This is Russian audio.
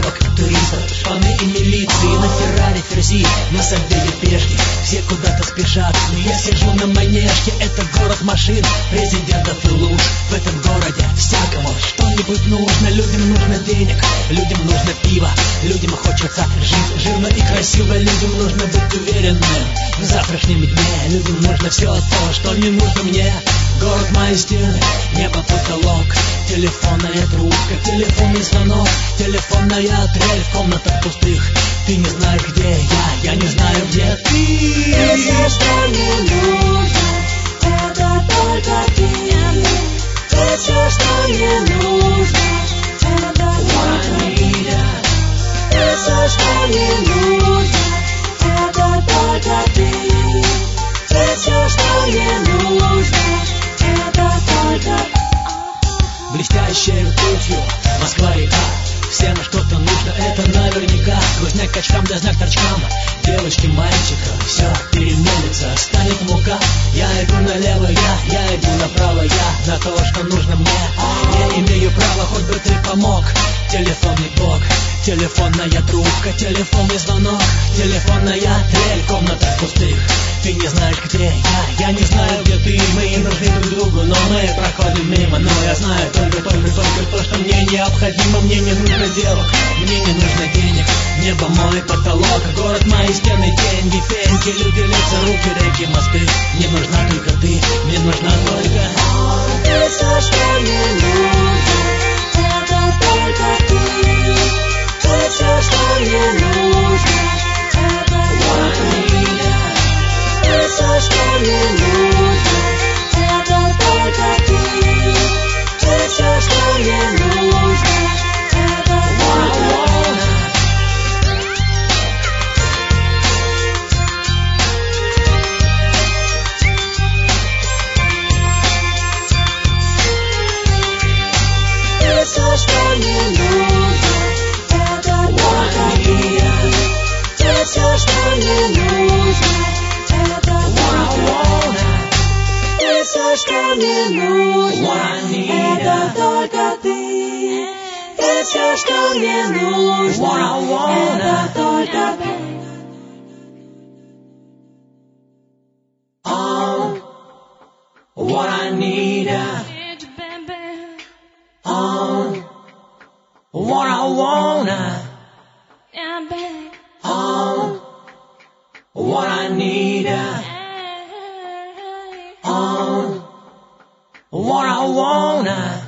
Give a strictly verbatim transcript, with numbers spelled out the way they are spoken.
девок, туристов, шпаны и милиции. На Феррари, Ферзи, на Сабвее пешки. Все куда-то спешат, но я сижу на манежке. Это город машин, президентов и луж. В этом городе всякому что-нибудь нужно. Людям нужно денег, людям нужно пиво. Людям хочется жить жирно и красиво. Людям нужно быть уверенным в завтрашнем дне. Людям нужно все то, что не нужно мне. Город мои стены, небо потолок. Телефонная трубка, телефонный звонок. Телефонная трель в комнатах пустых. Ты не знаешь, где я, я не знаю, где ты. Все, что мне нужно, это только ты. Ты все, что мне нужно, это только ты. Ты все, что мне нужно, это только ты. Ты все, что мне нужно, это только ты. Блестящей ртутью Москва-река. Всем что-то нужно, это наверняка. Грузняк качкам, да знак торчкам. Девочки, мальчикам, все перемелется, станет мука. Я иду налево, я, я иду направо, я на то, что нужно мне. Я имею право, хоть бы ты помог. Телефонный блок, телефонная трубка, телефонный звонок. Телефонная трель в комнатах пустых. Ты не знаешь, где я, я не знаю, где ты. Мы нужны друг другу, но мы проходим мимо. Но я знаю только, только, только то, что мне необходимо. Мне не нужно девок, мне не нужно денег. Небо мой потолок, город мои стены, деньги, феньки. Люди, лица, руки, реки, мосты. Мне нужна только ты, мне нужна только. Ты все, что мне нужно, это только ты. Ты все, что мне нужно, это только ты. Ты все, что мне нужно, это только ты. Ты все, что мне нужно, это только ты. Все, что мне нужно, это только ты. Ты все, что мне нужно, это только ты. Ты все, что мне нужно, это только ты. Ты все, что мне нужно, это только ты. Oh, what I need. Oh, what I wanna. Oh, what I need. Oh, what I wanna.